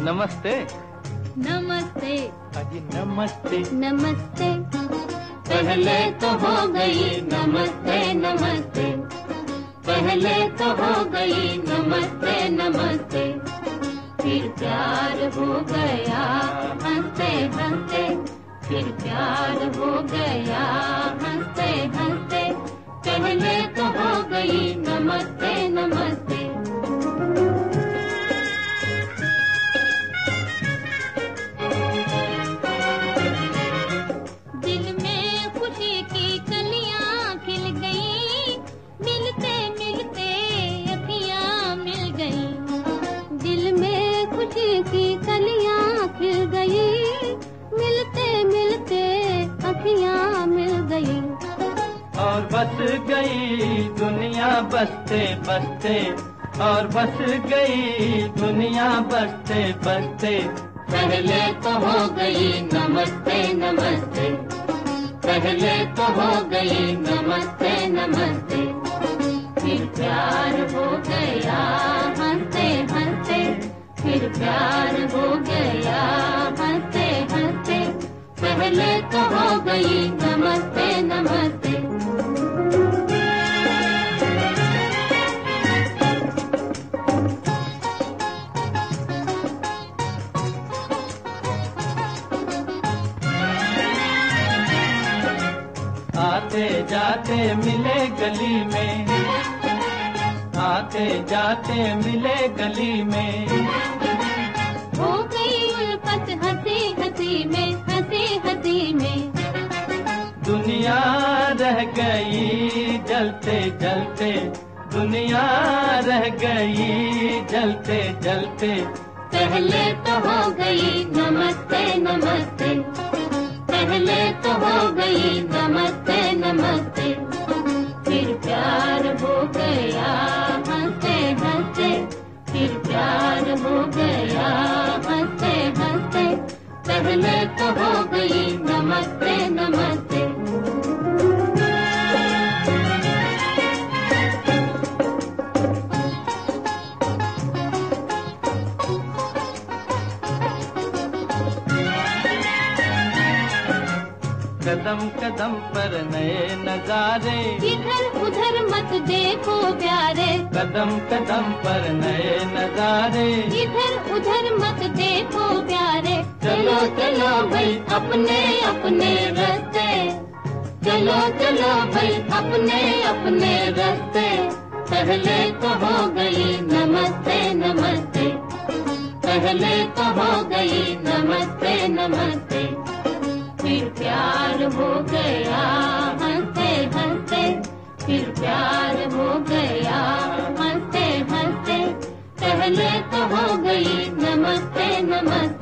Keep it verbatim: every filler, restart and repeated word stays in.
नमस्ते नमस्ते अजी नमस्ते नमस्ते। पहले तो हो गई नमस्ते नमस्ते, पहले तो हो गई नमस्ते नमस्ते, फिर प्यार हो गया हंसते हंसते, फिर प्यार हो गया हंसते हंसते, पहले तो हो गई नमस्ते नमस्ते। दिल में खुशी की कलियां खिल गई, मिलते मिलते अखियां मिल गई। दिल में खुशी की कलियां खिल गई, मिलते मिलते अखियां मिल गई। और बस गई दुनिया बसते बसते, और बस गई दुनिया बसते बसते, पहले तो हो गई नमस्ते नमस्ते, पहले तो हो गई नमस्ते नमस्ते, फिर प्यार हो गया हंसते हंसते, फिर प्यार हो गया हंसते हंसते, पहले तो हो गई नमस्ते नमस्ते। आते जाते मिले गली में, आते जाते मिले गली में, हो गई उल्फत हंसी हंसी में, हंसी हंसी में। दुनिया रह गई जलते जलते, दुनिया रह गई जलते जलते, पहले तो हो गई नमस्ते नमस्ते, पहले तो हो गई नमस्ते नमस्ते, फिर प्यार हो गया हंसते हंसते, फिर प्यार हो गया हंसते हंसते, पहले तो हो गई नमस्ते नमस्ते। कदम कदम पर नए नजारे, इधर उधर मत देखो प्यारे, कदम कदम पर नए नजारे, इधर उधर मत देखो प्यारे। चलो चलो भाई अपने अपने रास्ते, चलो चलो भाई अपने अपने रास्ते, पहले तो हो गई नमस्ते नमस्ते, पहले तो हो गई नमस्ते नमस्ते, फिर प्यार हो गया हंसते हंसते, फिर प्यार हो गया हंसते हंसते, पहले तो हो गई नमस्ते नमस्ते।